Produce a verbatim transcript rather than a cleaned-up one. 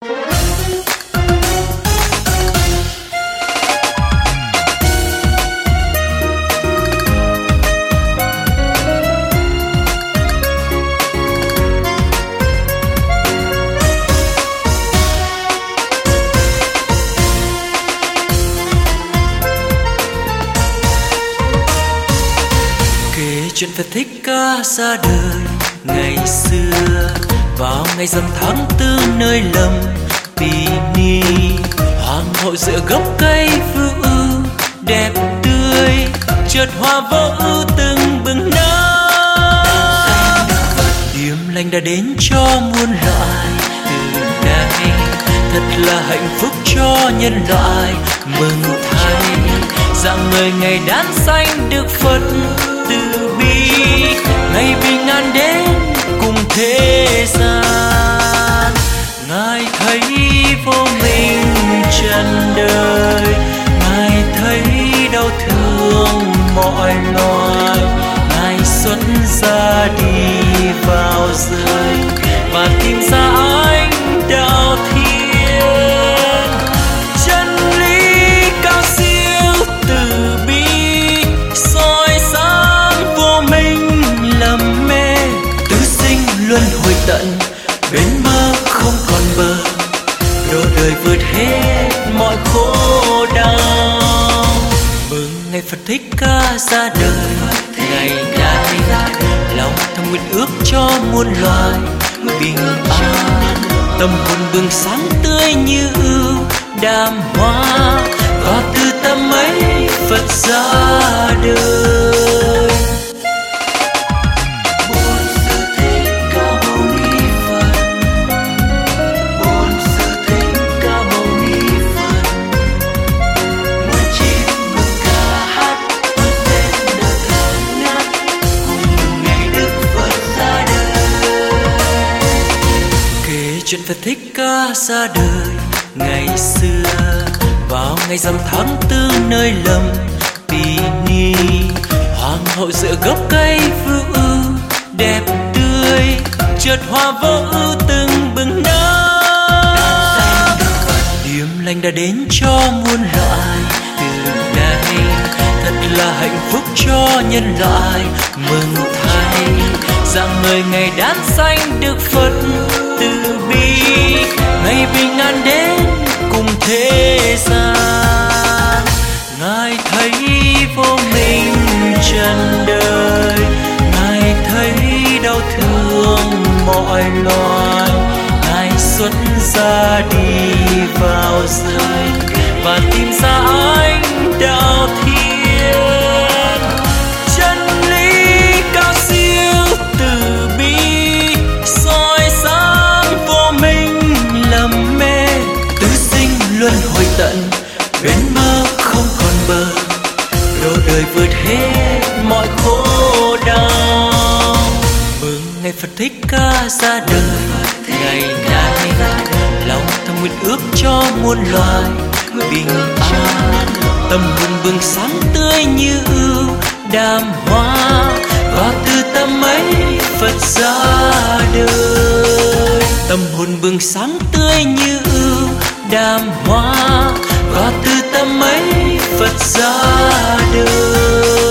Chuyện Phật Thích Ca ra đời ngày xưa vào ngày rằm tháng tư nơi lầm Tỳ Ni. Hoàng hậu dựa gốc cây vưu đẹp tươi, chợt hoa vô ưu từng bừng nở. Điềm lành đã đến cho muôn loài từ đây, thật là hạnh phúc cho nhân loại. Mừng thay dạng người ngày đản sanh được Phật từ bi, ngày bình an đến cùng thế gian. Ngài thấy vô minh trần đời, Ngài thấy đau thương mọi loài. Ngài xuất ra đi vào rơi và tìm ra ánh đạo thiên. Chân lý cao siêu từ bi soi sáng vô minh lầm mê, tứ sinh luân hồi tận bên bờ không còn bờ, độ đời vượt hết mọi khổ đau. Mừng ngày Phật Thích Ca ra đời ngày nay, lòng thầm nguyện ước cho muôn loài bình an. Tâm hồn bừng sáng tươi như ưu đàm hoa, và từ tâm ấy Phật ra đời. Chuyện Phật Thích Ca ra đời ngày xưa vào ngày rằm tháng tư nơi lầm Tỳ Ni. Hoàng hậu dựa gốc cây vưu đẹp tươi, chợt hoa vô ưu từng bừng nở. Điềm lành đã đến cho muôn loài từ đây, thật là hạnh phúc cho nhân loại. Mừng thay dạng người ngày đản sanh được Phật từ bi, ngày bình an đến cùng thế gian. Ngài thấy vô minh trần đời, Ngài thấy đau thương mọi loài. Ngài xuất ra đi vào rơi và tìm ra ánh đạo thiên. Chân lý cao siêu từ bi soi sáng vô minh lầm mê, tứ sinh luân hồi tận bên bờ không còn bờ, độ đời vượt hết mọi khổ đau. Mừng ngày Phật Thích Ca ra đời ngày nay, lòng thầm nguyện ước cho muôn loài bình an. Tâm hồn bừng sáng tươi như ưu đàm hoa, và từ tâm ấy Phật ra đời. Tâm hồn bừng sáng tươi như ưu đàm hoa, và từ tâm ấy Phật ra đời.